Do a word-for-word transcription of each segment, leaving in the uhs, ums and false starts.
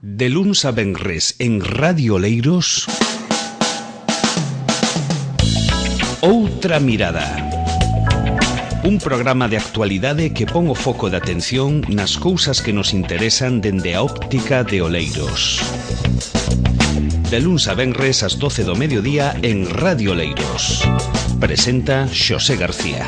De luns a venres en Radio Oleiros, Outra Mirada. Un programa de actualidade que pon o foco de atención nas cousas que nos interesan dende a óptica de Oleiros. De luns a venres ás doce do mediodía en Radio Oleiros. Presenta Xosé García.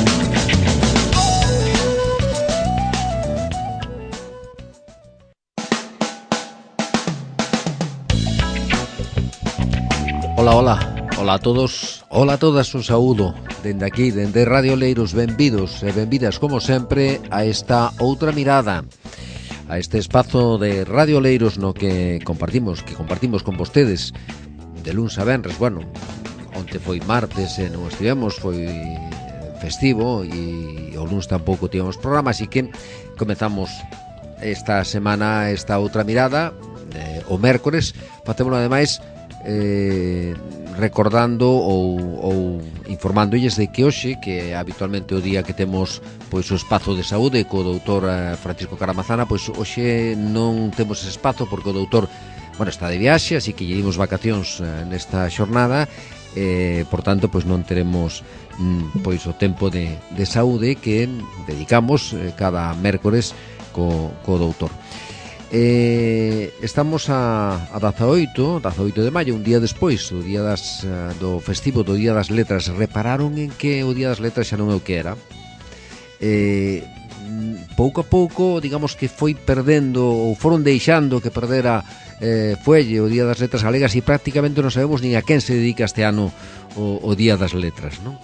Ola, ola, ola a todos, ola a todas, un saúdo dende aquí, dende Radio Oleiros. Benvidos e benvidas, como sempre, a esta Outra Mirada, a este espazo de Radio Oleiros no que compartimos, que compartimos con vostedes de luns a venres. Bueno, onte foi martes e non estivemos, foi festivo e o luns tampouco tivemos programa, así que comezamos esta semana esta Outra Mirada, eh, o mércores. Facémoslo ademais Eh, recordando ou, ou informándolles de que hoxe, que é habitualmente o día que temos pois o espazo de saúde co doutor Francisco Caramazana, pois hoxe non temos ese espazo porque o doutor, bueno, está de viaxe, así que lle dimos vacacións eh, nesta xornada, eh, por tanto, pois non teremos mm, pois o tempo de, de saúde que dedicamos eh, cada mércores co, co doutor. Eh, estamos a, a dezaoito de maio, un día despois do día das, do festivo do Día das Letras. Repararon en que o Día das Letras xa non é o que era. Eh, pouco a pouco, digamos que foi perdendo, ou foron deixando que perdera eh, fuelle o Día das Letras galegas, e prácticamente non sabemos nin a quen se dedica este ano o, o Día das Letras, non?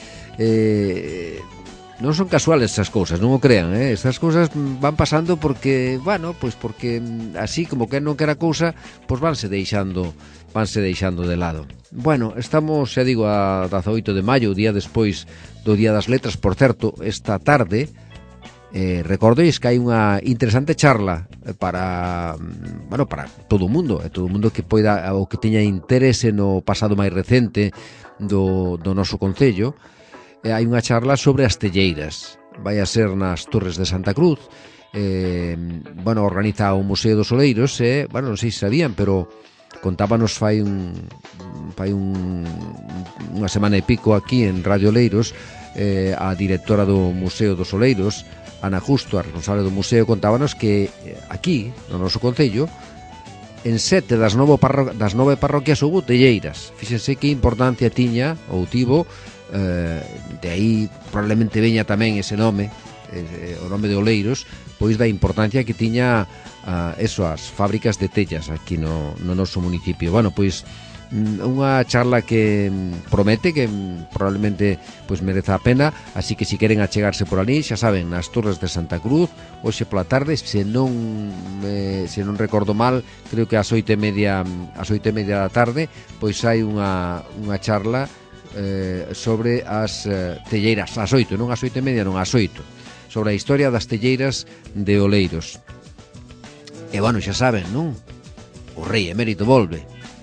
Eh... Non son casuales esas cousas, non o crean, eh? Estas cousas van pasando porque, bueno, pois porque así como que non quera cousa, pois vanse deixando, vanse deixando de lado. Bueno, estamos, xa digo, a dezaoito de maio, o día despois do Día das Letras. Por certo, esta tarde eh, recordéis que hai unha interesante charla para, bueno, para todo o mundo, eh, todo o mundo que poida ou que teña interese no pasado máis recente do, do noso concello. Eh, hai unha charla sobre as telleiras. Vai a ser nas Torres de Santa Cruz. Eh, bueno, organiza o Museo dos Oleiros. Eh, bueno, non sei se sabían, pero contábanos fai un fai un, unha semana e pico aquí en Radio Oleiros, eh, a directora do Museo dos Oleiros, Ana Justo, a responsable do museo, contábanos que aquí, no noso concello, en sete das nove, parro- das nove parroquias houve telleiras. Fíxense que importancia tiña ou tivo. Uh, de aí probablemente veña tamén ese nome, eh, o nome de Oleiros, pois da importancia que tiña uh, eso, as fábricas de tellas aquí no, no noso municipio. Bueno, pois unha charla que promete, que probablemente pois mereza a pena, así que se queren achegarse por ali, xa saben, nas Torres de Santa Cruz, hoxe pola tarde, se non eh, se non recordo mal, creo que ás oito e media ás oito e media da tarde, pois hai unha, unha charla Eh, sobre as eh, telleiras, ás oito, non ás oito e media, non ás oito, sobre a historia das telleiras de Oleiros. E bueno, xa saben, non? O rei emérito volve.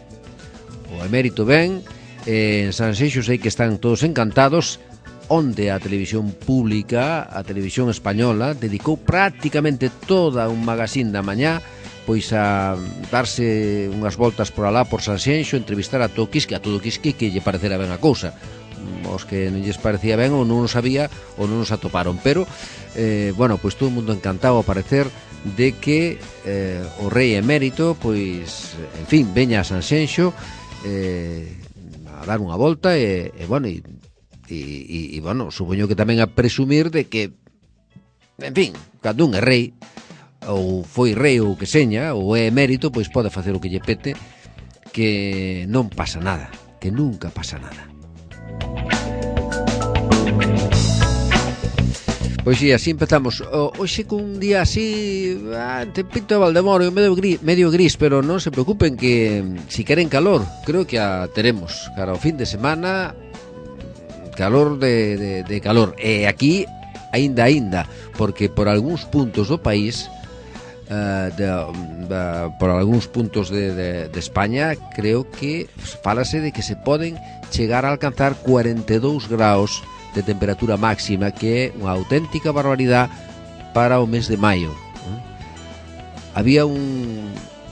O emérito ven, eh, en Sanxenxo sei que están todos encantados, onde a televisión pública, a televisión española, dedicou prácticamente toda un magazín da mañá pois a darse unhas voltas por alá por Sanxenxo, entrevistar a todo Quisque, a todo Quisque que lle parecera ben a cousa. Os que non lles parecía ben ou non o sabía ou non os atoparon, pero eh, bueno, pois todo o mundo encantado a parecer de que eh, o rei emérito, pois, en fin, veña a Sanxenxo eh, a dar unha volta e, e bueno, e, e, e bueno, supoño que tamén a presumir de que, en fin, cando un é rei, ou foi rei ou que seña, ou é emérito, pois pode facer o que lle pete, que non pasa nada, que nunca pasa nada. Pois sí, así empezamos. Hoxe con un día así, ah, tempito de Valdemoro, medio gris, medio gris, pero non se preocupen que si queren calor, creo que a teremos. Cara ao fin de semana, calor de, de, de calor. E aquí, aínda, aínda, porque por algúns puntos do país, Uh, de, de, por algúns puntos de, de, de España, creo que fálase de que se poden chegar a alcanzar cuarenta e dous graus de temperatura máxima, que é unha auténtica barbaridade para o mes de maio. Había un,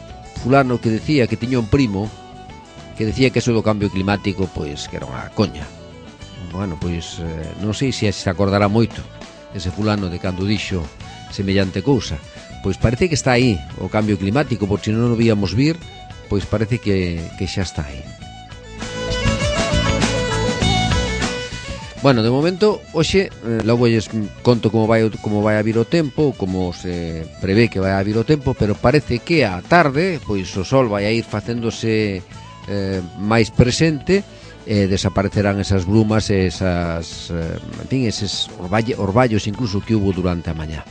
fulano que decía que tiña un primo que decía que eso do cambio climático pois que era unha coña. Bueno, pois eh, non sei se se acordará moito ese fulano de cando dixo semellante cousa. Pois parece que está aí o cambio climático, por se non o víamos vir, pois parece que, que xa está aí. Bueno, de momento, hoxe, eh, logo lles conto como vai, como vai a vir o tempo, como se prevé que vai a vir o tempo, pero parece que a tarde, pois o sol vai a ir facéndose eh, máis presente, e desaparecerán esas brumas, esas, eh, en fin, eses orvalle, orballos incluso que hubo durante a mañá.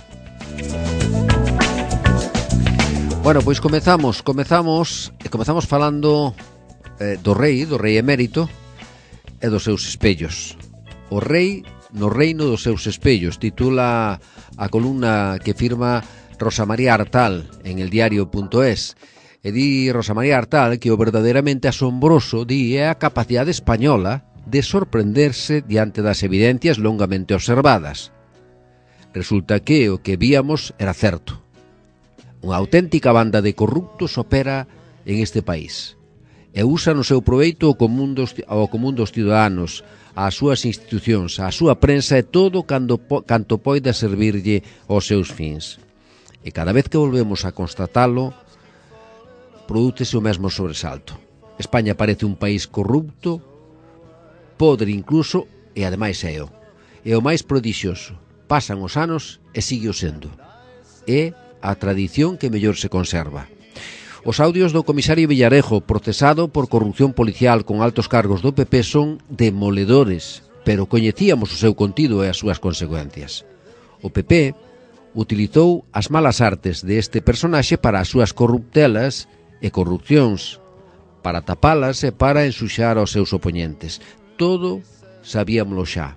Bueno, pois comezamos, comezamos, e comezamos falando eh, do rei, do rei emérito e dos seus espellos. O rei no reino dos seus espellos, titula a columna que firma Rosa María Artal en el diario punto es. E di Rosa María Artal que o verdadeiramente asombroso di é a capacidade española de sorprenderse diante das evidencias longamente observadas. Resulta que o que víamos era certo. Unha auténtica banda de corruptos opera en este país e usa no seu proveito o común dos, o común dos ciudadanos, ás súas institucións, á súa prensa e todo cando, canto poida servirlle aos seus fins. E cada vez que volvemos a constatalo, prodúcese o mesmo sobresalto. España parece un país corrupto, podre incluso, e ademais é o. E o máis prodixioso, pasan os anos e sigue o sendo. É a tradición que mellor se conserva. Os audios do comisario Villarejo, procesado por corrupción policial con altos cargos do P P, son demoledores, pero coñecíamos o seu contido e as súas consecuencias. O P P utilizou as malas artes deste personaxe para as súas corruptelas e corrupcións, para tapalas e para ensuxar aos seus opoñentes. Todo sabíamoslo xa.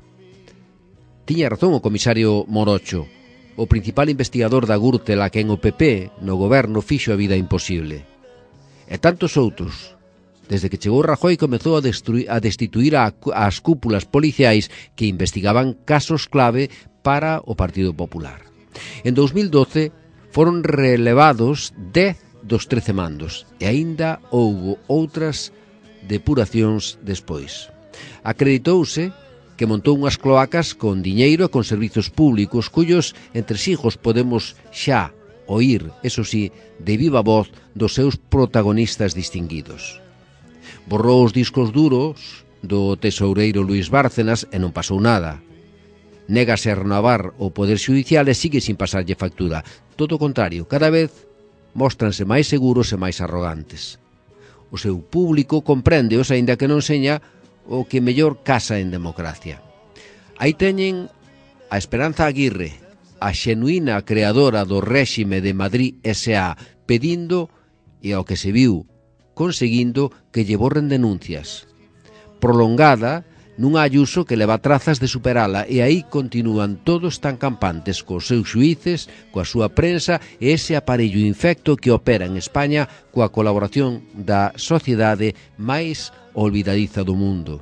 Tiña razón o comisario Morocho, o principal investigador da Gürtel a quen o P P no goberno fixo a vida imposible. E tantos outros. Desde que chegou Rajoy comezou a, destruir, a destituir a, as cúpulas policiais que investigaban casos clave para o Partido Popular. En dous mil doce foron relevados dez dos trece mandos e aínda houbo outras depuracións despois. Acreditouse que montou unhas cloacas con diñeiro e con servizos públicos cuyos entresijos podemos xa oír, eso sí, de viva voz dos seus protagonistas distinguidos. Borrou os discos duros do tesoureiro Luís Bárcenas e non pasou nada. Négase a renovar o Poder Xudicial e sigue sin pasarlle factura. Todo o contrario, cada vez móstranse máis seguros e máis arrogantes. O seu público compréndeos, aínda que non seña o que mellor casa en democracia. Aí teñen a Esperanza Aguirre, a xenuína creadora do réxime de Madrid S A, pedindo, e ao que se viu, conseguindo que lle borren denuncias. Prolongada nun Ayuso que leva trazas de superala, e aí continúan todos tan campantes cos seus xuíces, coa súa prensa e ese aparello infecto que opera en España coa colaboración da sociedade máis olvidadiza do mundo,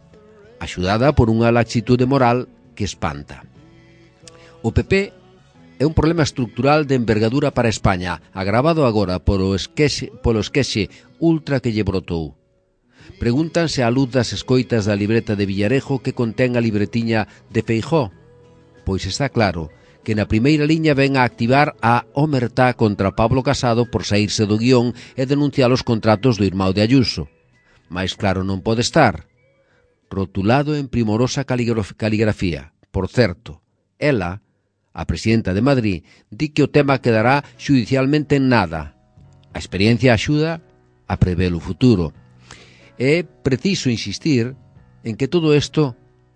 axudada por unha laxitude moral que espanta. O P P é un problema estructural de envergadura para España, agravado agora polo esquexe, polo esquexe ultra que lle brotou. Pregúntanse á luz das escoitas da libreta de Villarejo que contén a libretiña de Feijóo. Pois está claro que na primeira liña ven a activar a omertá contra Pablo Casado por saírse do guión e denunciar os contratos do irmão de Ayuso. Mais claro non pode estar. Rotulado en primorosa caligrafía. Por certo, ela, a presidenta de Madrid, di que o tema quedará xudicialmente en nada. A experiencia axuda a prever o futuro. É preciso insistir en que todo isto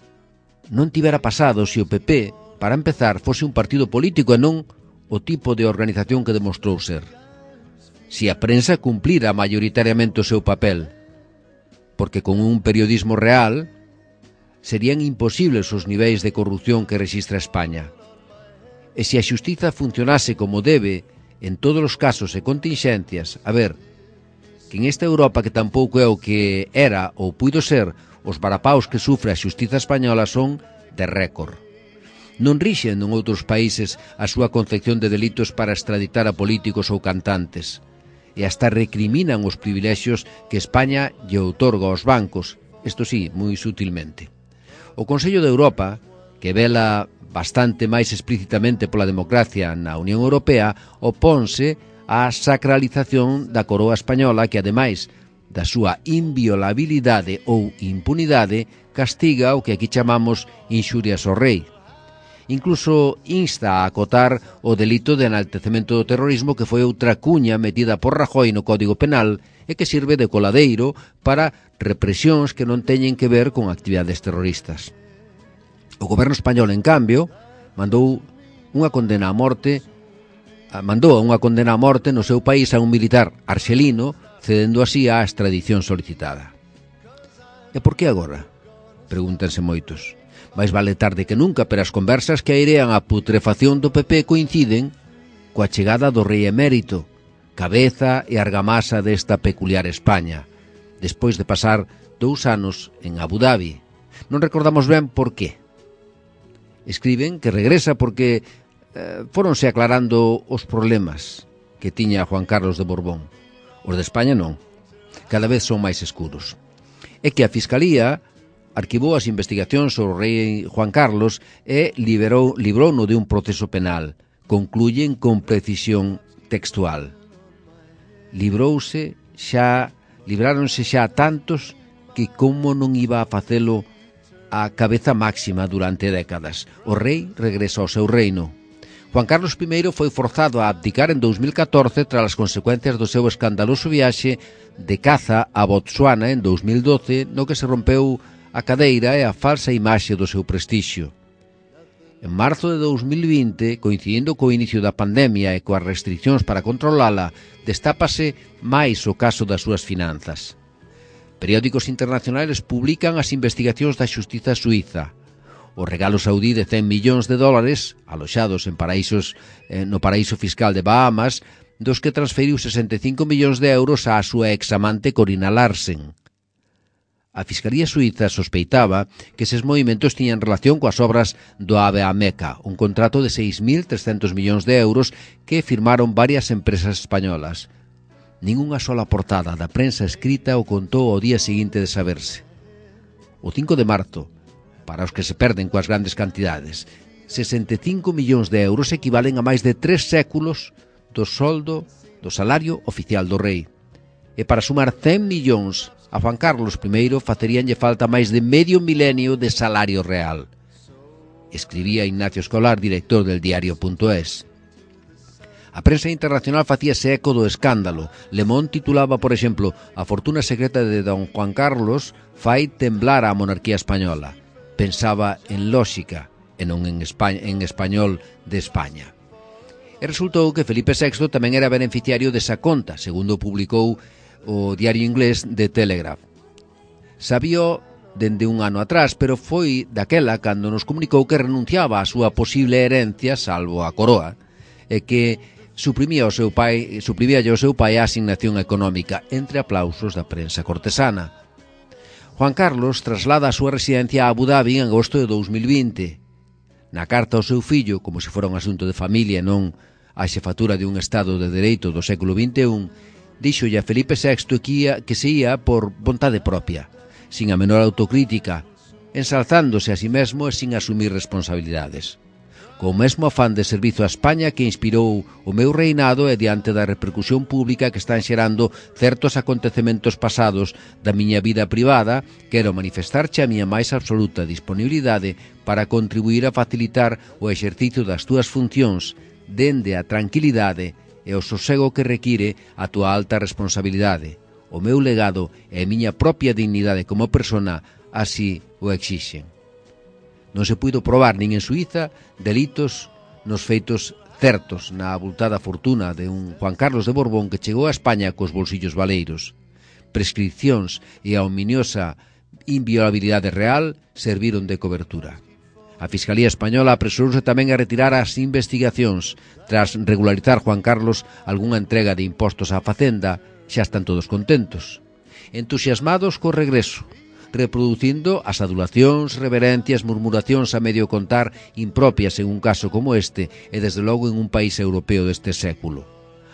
non tivera pasado se o P P, para empezar, fose un partido político e non o tipo de organización que demostrou ser. Se a prensa cumplira maioritariamente o seu papel, porque con un periodismo real serían imposibles os niveis de corrupción que rexistra España. E se a xustiza funcionase como debe en todos os casos e continxencias, a ver, que en esta Europa que tampouco é o que era ou puido ser, os varapaos que sufre a xustiza española son de récord. Non rixen en outros países a súa concepción de delitos para extraditar a políticos ou cantantes. e hasta recriminan os privilexios que España lle outorga aos bancos, isto sí, moi sutilmente. O Consello de Europa, que vela bastante máis explícitamente pola democracia na Unión Europea, oponse á sacralización da coroa española que, ademais da súa inviolabilidade ou impunidade, castiga o que aquí chamamos inxurias ao rei. Incluso insta a acotar o delito de enaltecemento do terrorismo, que foi outra cuña metida por Rajoy no Código Penal e que sirve de coladeiro para represións que non teñen que ver con actividades terroristas. O goberno español, en cambio, mandou unha condena a morte mandou unha condena a morte no seu país a un militar arxelino, cedendo así a extradición solicitada. E por que agora? Pregúntanse moitos. Mais vale tarde que nunca, pero as conversas que airean a putrefacción do P P coinciden coa chegada do rei emérito, cabeza e argamasa desta peculiar España, despois de pasar dous anos en Abu Dhabi. Non recordamos ben por qué. Escriben que regresa porque eh, foronse aclarando os problemas que tiña Juan Carlos de Borbón. Os de España non. Cada vez son máis escuros. É que a Fiscalía arquivou as investigacións sobre o rei Juan Carlos e liberou, librouno de un proceso penal. Concluyen con precisión textual. Librouse xa, libráronse xa tantos que como non iba a facelo a cabeza máxima durante décadas. O rei regresa ao seu reino. Juan Carlos I foi forzado a abdicar en dous mil catorce tras as consecuencias do seu escandaloso viaxe de caza a Botsuana en dous mil doce, no que se rompeu a cadeira e a falsa imaxe do seu prestixio. En marzo de dous mil vinte, coincidindo co inicio da pandemia e coas restriccións para controlala, destápase máis o caso das súas finanzas. Periódicos internacionales publican as investigacións da xustiza suíza. O regalo saudí de cen millóns de dólares, aloxados en paraísos, eh, no paraíso fiscal de Bahamas, dos que transferiu sesenta e cinco millóns de euros á súa examante Corina Larsen. A Fiscalía Suiza sospeitaba que eses movimentos tiñan relación coas obras do Ave a Meca, un contrato de seis mil trescentos millóns de euros que firmaron varias empresas españolas. Ningunha sola portada da prensa escrita o contou ao día seguinte de saberse. O cinco de marzo, para os que se perden coas grandes cantidades, sesenta e cinco millóns de euros equivalen a máis de tres séculos do soldo, do salario oficial do rei. E para sumar cen millóns a Juan Carlos I faceríanlle falta máis de medio milenio de salario real. Escribía Ignacio Escolar, director del diario.es. A prensa internacional facíase eco do escándalo. Le Monde titulaba, por exemplo, a fortuna secreta de don Juan Carlos fai temblar a monarquía española. Pensaba en lóxica e non en, España, en español de España. E resultou que Felipe sexto tamén era beneficiario desa conta, segundo publicou o diario inglés The Telegraph. Sabío dende un ano atrás, pero foi daquela cando nos comunicou que renunciaba á súa posible herencia, salvo a coroa, e que suprimía o seu pai, suprimía o seu pai a asignación económica, entre aplausos da prensa cortesana. Juan Carlos traslada a súa residencia a Abu Dhabi en agosto de dous mil vinte. Na carta ao seu fillo, como se fora un asunto de familia e non a xefatura de un Estado de Dereito do século vinte e un, díxolle a Felipe sexto que, ia, que se ia por vontade propia, sin a menor autocrítica, ensalzándose a si mesmo e sin asumir responsabilidades. Co mesmo afán de servizo a España que inspirou o meu reinado e diante da repercusión pública que están xerando certos acontecementos pasados da miña vida privada, quero manifestarche a miña máis absoluta disponibilidade para contribuir a facilitar o exercicio das túas funcións dende a tranquilidade e o sosego que require a túa alta responsabilidade. O meu legado e a miña propia dignidade como persona así o exixen. Non se puido probar nin en Suíza delitos nos feitos certos na abultada fortuna de un Juan Carlos de Borbón que chegou a España cos bolsillos baleiros. Prescripcións e a ominiosa inviolabilidade real serviron de cobertura. A Fiscalía Española apresurouse tamén a retirar as investigacións. Tras regularizar Juan Carlos algunha entrega de impostos á Facenda, xa están todos contentos. Entusiasmados co regreso, reproducindo as adulacións, reverencias, murmuracións a medio contar impropias en un caso como este e desde logo en un país europeo deste século.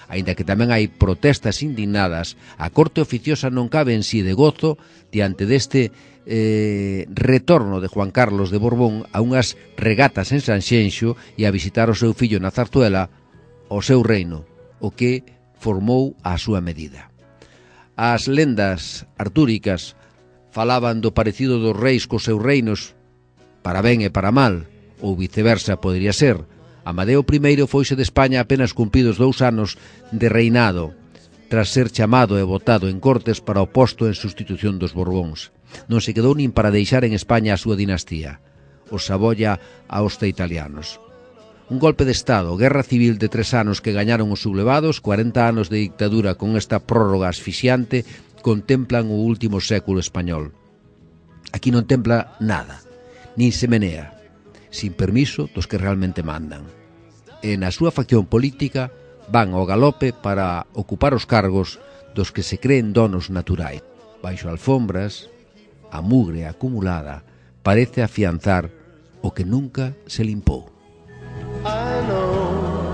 Aínda que tamén hai protestas indignadas, a corte oficiosa non cabe en sí de gozo diante deste eh, retorno de Juan Carlos de Borbón a unhas regatas en Sanxenxo e a visitar o seu fillo na Zarzuela, o seu reino, o que formou a súa medida. As lendas artúricas falaban do parecido dos reis cos seus reinos, para ben e para mal, ou viceversa podería ser. Amadeo I foise de España apenas cumpridos dous anos de reinado, tras ser chamado e votado en Cortes para o posto en sustitución dos Borbóns. Non se quedou nin para deixar en España a súa dinastía, os Saboya Aosta-italianos. Un golpe de Estado, guerra civil de tres anos que gañaron os sublevados, cuarenta anos de dictadura con esta prórroga asfixiante, contemplan o último século español. Aquí non templa nada, nin se menea, sin permiso dos que realmente mandan. E na súa facción política van ao galope para ocupar os cargos dos que se creen donos naturais. Baixo alfombras, a mugre acumulada parece afianzar o que nunca se limpou. I know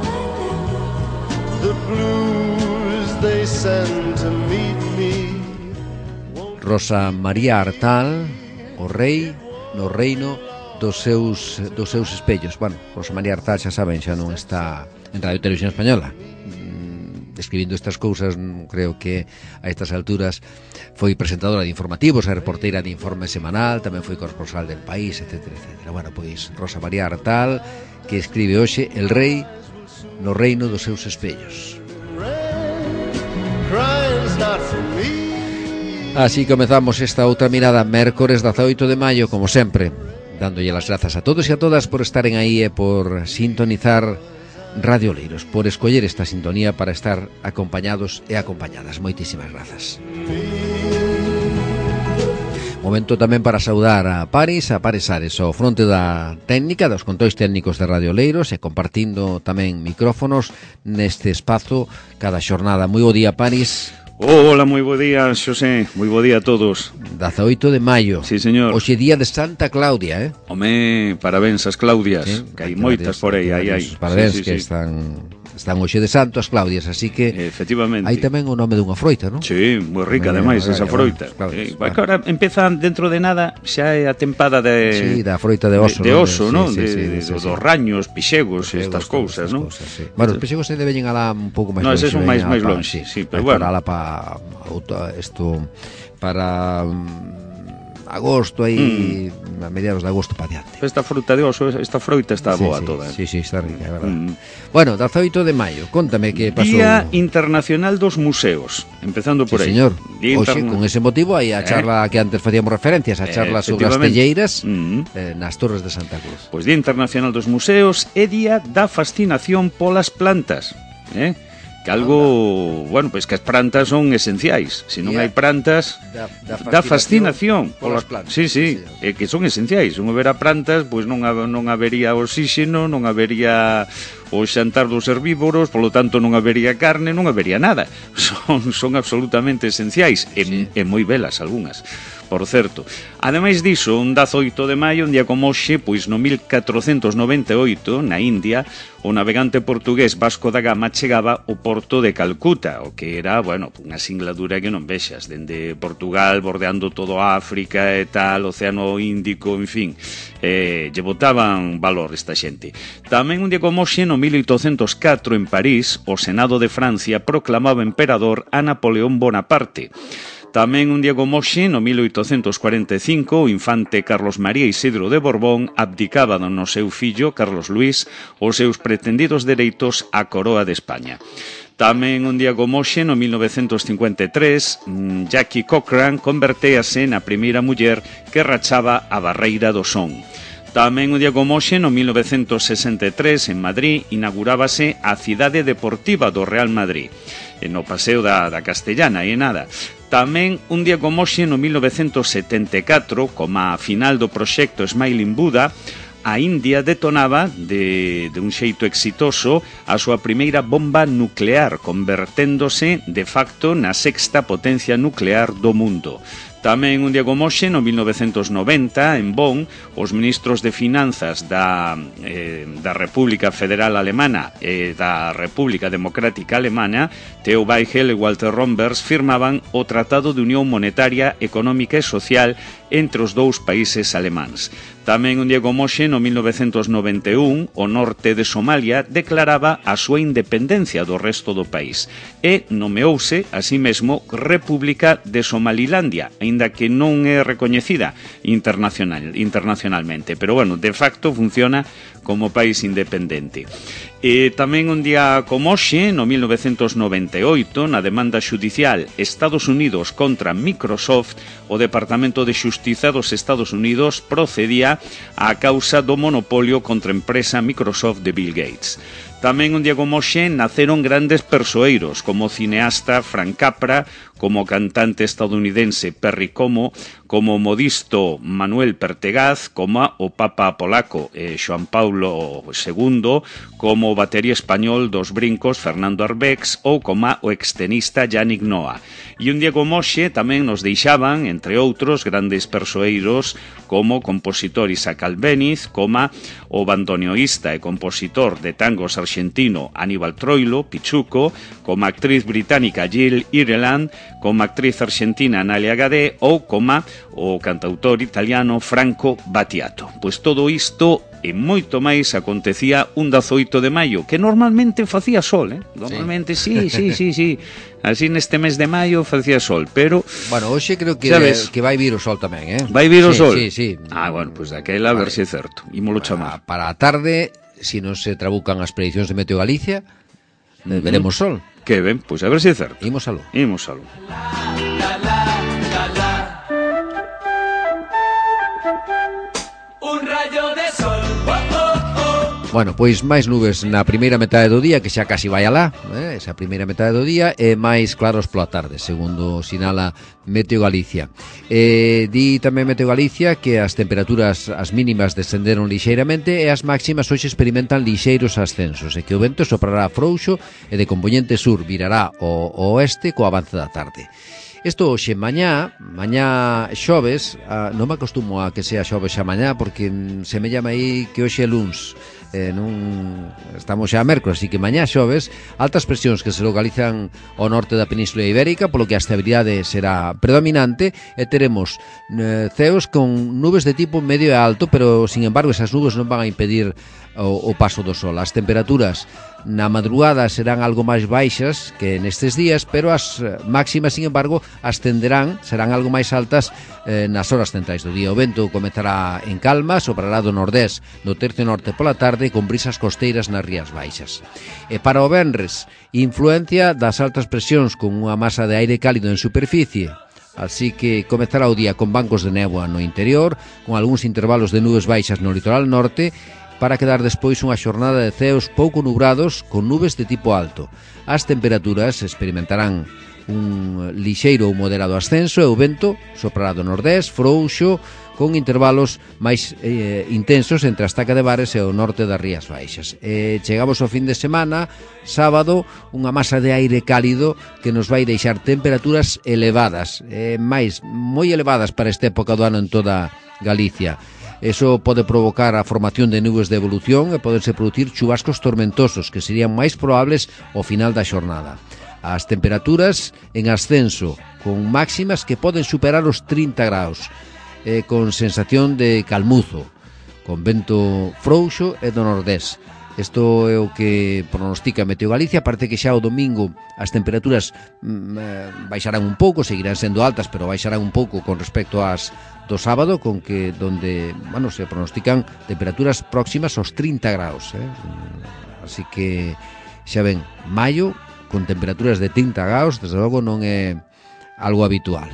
the blues they send to meet me. Rosa María Artal, o rei no reino dos seus dos seus espellos. Bueno, Rosa María Artal, xa saben, xa non está en Radio Televisión Española. Escribindo estas cousas, creo que a estas alturas foi presentadora de informativos, a reporteira de Informe Semanal, tamén foi corresponsal del País, etcétera, etcétera. Bueno, pois Rosa María Artal, que escribe hoxe El rei no reino dos seus espellos. Así comezamos esta outra mirada, mércores dezaoito de maio, como sempre, dándolle las grazas a todos e a todas por estaren aí e por sintonizar Radio Oleiros, por escoller esta sintonía para estar acompañados e acompañadas. Moitísimas grazas. Momento tamén para saudar a Paris, a Paris Ares, ao fronte da técnica, dos controis técnicos de Radio Oleiros, e compartindo tamén micrófonos neste espazo cada xornada. Moi bo día, Paris. Hola, moi bo día, Xosé, moi bo día a todos. dezaoito de maio. Sí, señor. Hoxe día de Santa Claudia, eh? Home, parabéns as Claudias, sí, que hai moitas por aí, hai, hai. Parabéns, sí, sí, que sí. están están hoxe de santo as Claudias, así que efectivamente. hai tamén o nome dunha froita, non? Sí, moi rica, Tamén, ademais, vaya, esa froita. Claro, eh, claro. Que ahora empeza dentro de nada, xa é a tempada de... Sí, da froita de oso, De, de ¿no? oso, Sí, non? sí, de, sí, de, sí, dos sí. raños, pixegos, Pexegos, estas cousas, non? Sí. Bueno, os pexegos se veñen alá un pouco máis No, longe. eses son veñen máis- máis alá pa- longe, sí, pero vai bueno. para alá pa outra- isto para mm, agosto aí, a mediados de agosto pa diante. Esta fruta de oso, esta froita está Sí, boa sí, toda. Sí, sí, está rica, é verdad. Mm. Bueno, dezaoito de maio, contame que pasou. Día Internacional dos Museos, empezando por Sí, aí. señor. Día Hoxe, interna- con ese motivo, aí a charla que antes facíamos referencias, a Eh, charla sobre as efectivamente. telleiras Mm. eh, nas Torres de Santa Cruz. Pois Día Internacional dos Museos é día da fascinación polas plantas, eh? Que algo, bueno, pois que as plantas son esenciais. Se non Día hai plantas, Da, da fascinación polas polas plantas. Sí, sí, señor. é que son esenciais. Se non houbera plantas, pois non ha- non habería oxígeno, non habería o xantar dos herbívoros, polo tanto non habería carne, non habería nada. Son son absolutamente esenciais e, Sí. e moi belas algunhas. Por certo, ademais diso, un dezaoito de maio, un día como hoxe, pois no mil catrocentos noventa e oito, na India, o navegante portugués Vasco da Gama chegaba ao porto de Calcuta, o que era, bueno, unha singladura que non vexas, dende Portugal, bordeando todo África e tal, Océano Índico, en fin, eh, lle botaban valor esta xente. Tamén un día como hoxe, no mil oitocentos catro, en París, o Senado de Francia proclamaba emperador a Napoleón Bonaparte. Tamén un día como hoxe, no mil oitocentos cuarenta e cinco, o infante Carlos María Isidro de Borbón abdicaba no seu fillo, Carlos Luís, os seus pretendidos dereitos á coroa de España. Tamén un día como hoxe, no mil novecentos cincuenta e tres, Jackie Cochran convertéase na primeira muller que rachaba a barreira do son. Tamén un día como hoxe, no mil novecentos sesenta e tres, en Madrid, inaugurábase a cidade deportiva do Real Madrid, no Paseo da, da Castellana, e nada. Tamén un día como hoxe, no mil novecentos setenta e catro, como a final do proxecto Smiling Buddha, a India detonaba de, de un xeito exitoso a súa primeira bomba nuclear, converténdose de facto na sexta potencia nuclear do mundo. Tamén un día como hoxe, no mil novecentos noventa, en Bonn, os ministros de Finanzas da, eh, da República Federal Alemana e da República Democrática Alemana, Theo Weigel e Walter Rombers, firmaban o Tratado de Unión Monetaria, Económica e Social entre os dous países alemáns. Tamén un día como hoxe, no mil novecentos noventa e un, o norte de Somalia declaraba a súa independencia do resto do país e nomeouse, así mesmo, República de Somalilandia, aínda que non é recoñecida internacional, internacionalmente, pero, bueno, de facto funciona como país independente. E tamén un día como hoxe, no mil novecentos noventa e oito, na demanda xudicial Estados Unidos contra Microsoft, o Departamento de Xustiza dos Estados Unidos procedía á causa do monopolio contra a empresa Microsoft de Bill Gates. Tamén un día como hoxe naceron grandes persoeiros como o cineasta Frank Capra, como o cantante estadounidense Perry Como, como o modisto Manuel Pertegaz, como o Papa polaco eh, Xoan Paulo segundo, como o batería español dos Brincos Fernando Arbex ou como o extenista Yannick Noah. E un día como hoxe tamén nos deixaban, entre outros, grandes persoeiros como o compositor Isaac Albéniz, como o bandoneoísta e compositor de tangos argentino Aníbal Troilo, Pichuco, como a actriz británica Jill Ireland, como a actriz argentina Analia Gadé ou como o cantautor italiano Franco Battiato. Pois todo isto e moito máis acontecía un dezaoito de maio, que normalmente facía sol, eh? Normalmente, sí, sí, sí, sí. Así neste mes de maio facía sol, pero... Bueno, hoxe creo que, que vai vir o sol tamén, eh? Vai vir o sí, sol? Sí, sí. Ah, bueno, pois pues daquela vale. A ver se é certo. Ímolo chamar. Para a tarde, se si non se trabucan as prediccións de Meteo Galicia, mm-hmm. veremos sol. Que ben, pois pues a ver se é certo. Imos aló. Imos aló. Un rayo de sol. Oh, oh, oh. Bueno, pois máis nubes na primeira metade do día, que xa casi vai alá, eh? Esa primeira metade do día, e máis claros pola tarde, segundo sinala Meteo Galicia. E di tamén Meteo Galicia que as temperaturas, as mínimas descenderon lixeiramente e as máximas hoxe experimentan lixeiros ascensos, e que o vento soprará frouxo e de compoñente sur virará ao oeste co avance da tarde. Isto hoxe, mañá, mañá xoves, ah, non me acostumo a que sea xoves xa mañá, porque se me llama aí que hoxe é luns, eh, non estamos xa a mércoles, así que mañá xoves, altas presións que se localizan ao norte da Península Ibérica, polo que a estabilidade será predominante, e teremos eh, ceos con nubes de tipo medio e alto, pero, sin embargo, esas nubes non van a impedir o, o paso do sol. As temperaturas na madrugada serán algo máis baixas que nestes días, pero as máximas, sin embargo, ascenderán, serán algo máis altas eh, nas horas centrais do día. O vento comezará en calma, soprará do nordés do tercio norte pola tarde, con brisas costeiras nas rías baixas. E para o venres, influencia das altas presións con unha masa de aire cálido en superficie, así que comezará o día con bancos de néboa no interior, con algúns intervalos de nubes baixas no litoral norte, para quedar despois unha xornada de ceos pouco nubrados con nubes de tipo alto. As temperaturas experimentarán un lixeiro ou moderado ascenso e o vento soprará do nordés, frouxo, con intervalos máis eh, intensos entre a Estaca de Bares e o norte das Rías Baixas. E chegamos ao fin de semana, sábado, unha masa de aire cálido que nos vai deixar temperaturas elevadas, eh, máis moi elevadas para esta época do ano en toda Galicia. Eso pode provocar a formación de nubes de evolución e poderse producir chubascos tormentosos que serían máis probables ao final da xornada. As temperaturas en ascenso, con máximas que poden superar os trinta graus, eh, con sensación de calmuzo, con vento frouxo e do nordés. Isto é o que pronostica Meteo Galicia. Parece que xa o domingo as temperaturas mm, baixarán un pouco, seguirán sendo altas, pero baixarán un pouco con respecto ás do sábado, con que donde, bueno, se pronostican temperaturas próximas aos trinta graus, eh? Así que xa ven, maio con temperaturas de trinta graus, desde logo non é algo habitual.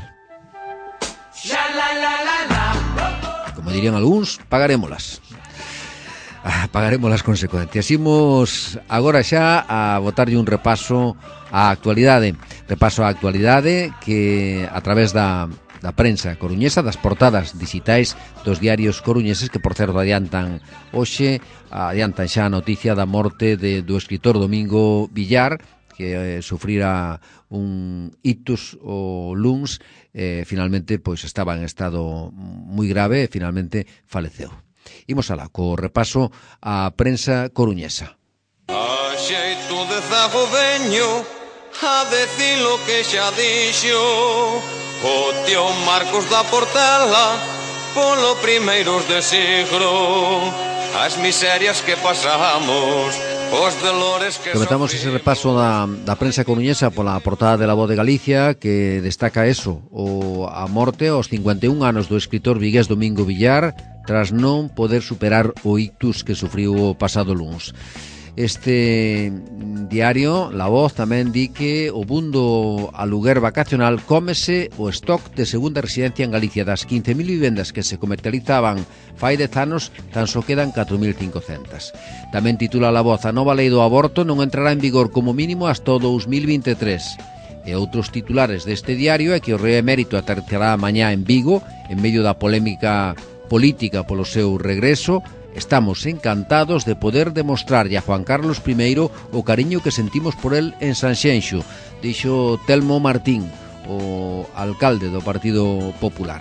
Como dirían algúns, pagarémolas. Ah, pagaremos as consecuencias. Imos agora xa a botarlle un repaso á actualidade. Repaso á actualidade que a través da, da prensa coruñesa, das portadas digitais dos diarios coruñeses, que por certo adiantan hoxe, adiantan xa a noticia da morte de, do escritor Domingo Villar, que eh, sufrira un ictus o luns, eh, finalmente pois estaba en estado moi grave e finalmente faleceu. Imos alá co repaso á prensa coruñesa. A xeito de zago veño a decir lo que xa dixo o tío Marcos da Portela polo primeiros de siglo, as miserias que pasamos, os dolores que Comentamos ese repaso da, da prensa coruñesa pola portada de La Voz de Galicia, que destaca eso, o a morte aos cincuenta e un anos do escritor vigués Domingo Villar tras non poder superar o ictus que sufriu o pasado luns. Este diario, La Voz, tamén di que o bundo aluguer vacacional cómese o stock de segunda residencia en Galicia. Das quince mil vivendas que se comercializaban fai dez anos, tan só quedan catro mil cincocentas. Tamén titula La Voz: a nova lei do aborto non entrará en vigor como mínimo hasta o dous mil vinte e tres. E outros titulares deste diario é que o rei emérito aterrizará mañá en Vigo, en medio da polémica política polo seu regreso. Estamos encantados de poder demostrarlle a Juan Carlos primeiro o cariño que sentimos por el en Sanxenxo, dixo Telmo Martín, o alcalde do Partido Popular.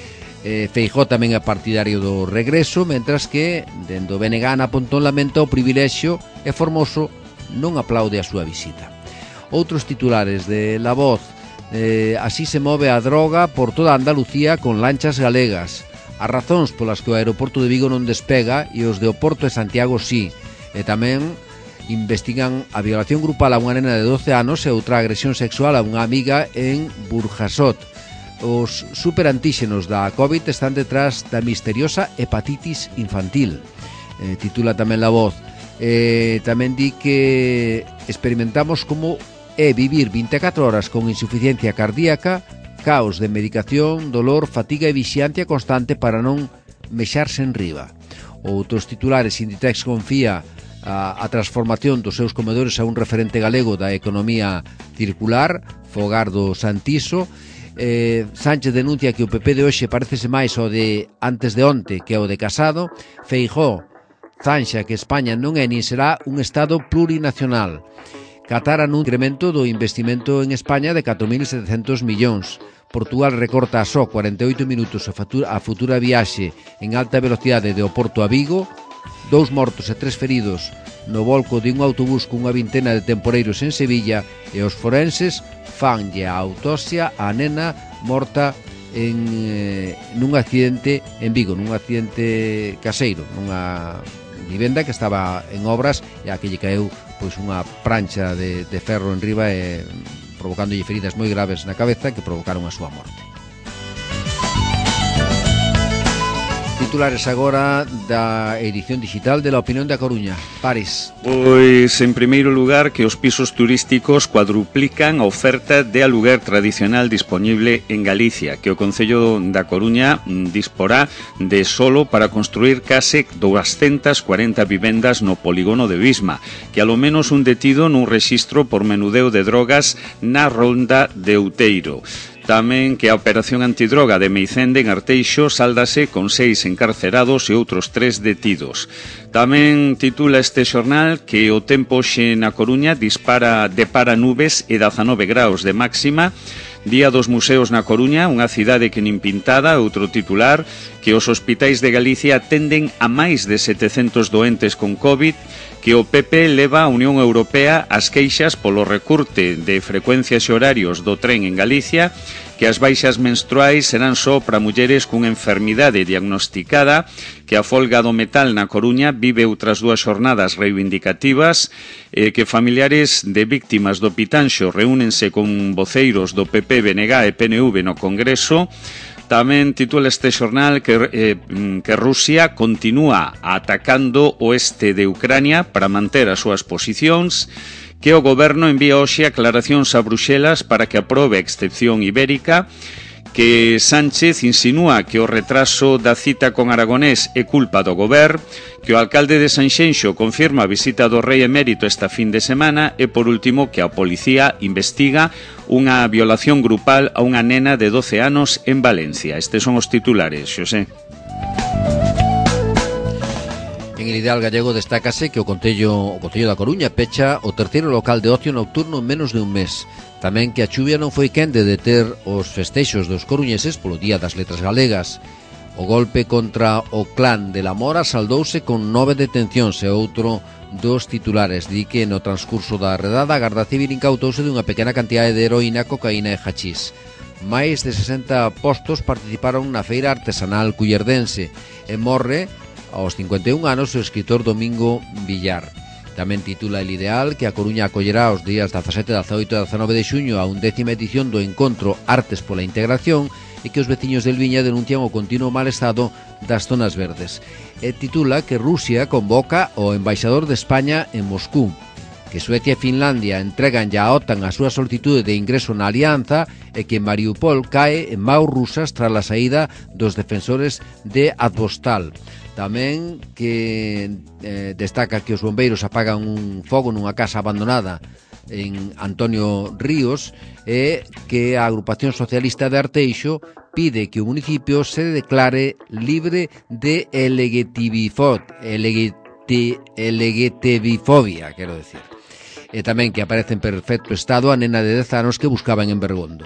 Eh, Feijóo tamén é partidario do regreso, mentras que, dende o B N G na Pontón, lamenta o privilexio e Formoso non aplaude a súa visita. Outros titulares de La Voz: eh, así se move a droga por toda Andalucía con lanchas galegas. As razóns polas que o aeroporto de Vigo non despega e os de Oporto e Santiago sí. E tamén investigan a violación grupal a unha nena de doce anos e outra agresión sexual a unha amiga en Burjasot. Os superantíxenos da COVID están detrás da misteriosa hepatitis infantil. Eh, titula tamén La Voz. Eh, tamén di que experimentamos como é vivir vinte e catro horas con insuficiencia cardíaca, caos de medicación, dolor, fatiga e vixiancia constante para non mexarse en riba. Outros titulares: Inditex confía a, a transformación dos seus comedores a un referente galego da economía circular, Fogar do Santiso. eh, Sánchez denuncia que o P P de hoxe parecese máis ao de antes de onte que ao de Casado. Feijóo zanxa que España non é nin será un Estado plurinacional. Qatar anuncia un incremento do investimento en España de catro mil setecentos millóns. Portugal recorta a só cuarenta e oito minutos a, fatura, a futura viaxe en alta velocidade de Oporto a Vigo. Dous mortos e tres feridos no volco de un autobús cunha vintena de temporeiros en Sevilla, e os forenses fanlle a autopsia á nena morta en eh, nun accidente en Vigo, nun accidente caseiro, nunha vivenda que estaba en obras e a que lle caeu pois unha prancha de, de ferro en riba e provocándolle feridas moi graves na cabeza que provocaron a súa morte. Titulares agora da edición digital de La Opinión da Coruña. Paris. Pois, en primeiro lugar, que os pisos turísticos cuadruplican a oferta de aluguer tradicional disponible en Galicia, que o Concello da Coruña disporá de solo para construir case doscientas cuarenta vivendas no polígono de Visma, que alo menos un detido nun rexistro por menudeo de drogas na ronda de Outeiro. Tamén que a operación antidroga de Meicende en Arteixo sáldase con seis encarcerados e outros tres detidos. Tamén titula este xornal que o tempo xe na Coruña dispara depara nubes e dezanove graus de máxima. Día dos Museos na Coruña, unha cidade que nin pintada. Outro titular, que os hospitais de Galicia atenden a máis de setecentos doentes con COVID, que o P P leva a Unión Europea as queixas polo recurte de frecuencias e horarios do tren en Galicia, que as baixas menstruais serán só para mulleres cunha enfermidade diagnosticada, que a folga do metal na Coruña vive outras dúas xornadas reivindicativas, eh, que familiares de víctimas do Pitanxo reúnense con voceiros do P P, B N G e P N V no Congreso. Tamén titula este xornal que, eh, que Rusia continúa atacando o este de Ucrania para manter as súas posicións, que o goberno envía hoxe aclaracións a Bruxelas para que aprobe a excepción ibérica, que Sánchez insinúa que o retraso da cita con Aragonés é culpa do goberno, que o alcalde de Sanxenxo confirma a visita do rei emérito esta fin de semana e, por último, que a policía investiga unha violación grupal a unha nena de doce anos en Valencia. Estes son os titulares, Xosé. En En el Ideal gallego destácase que o Concello, o Concello da Coruña pecha o terceiro local de ocio nocturno en menos de un mes. Tamén que a chuvia non foi quen de deter os festexos dos coruñeses polo Día das Letras Galegas. O golpe contra o clan de la Mora saldouse con nove detencións e outro dos titulares. Di que no transcurso da redada a Garda Civil incautouse dunha pequena cantidade de heroína, cocaína e hachís. Máis de sesenta postos participaron na feira artesanal cullerdense e morre aos cincuenta e un anos o escritor Domingo Villar. Tamén titula El Ideal que a Coruña acollerá os días dezasete, dezaoito e dezanove de xuño a undécima edición do encontro Artes pola Integración e que os veciños del Viña denuncian o continuo mal estado das zonas verdes. E titula que Rusia convoca o embaixador de España en Moscú, que Suecia e Finlandia entregan ya a OTAN a súa solicitude de ingreso na alianza e que Mariupol cae en maus rusas tras a saída dos defensores de Azovstal. Tamén que eh, destaca que os bombeiros apagan un fogo nunha casa abandonada en Antonio Ríos e que a agrupación socialista de Arteixo pide que o municipio se declare libre de L G T B fobia, quero decir. E tamén que aparece en perfecto estado a nena de dez anos que buscaban en Bergondo.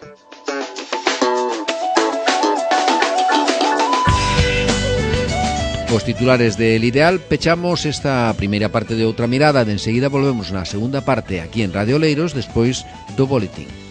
Os titulares del Ideal pechamos esta primeira parte de Outra Mirada. De enseguida volvemos na segunda parte aquí en Radio Oleiros despois do boletín.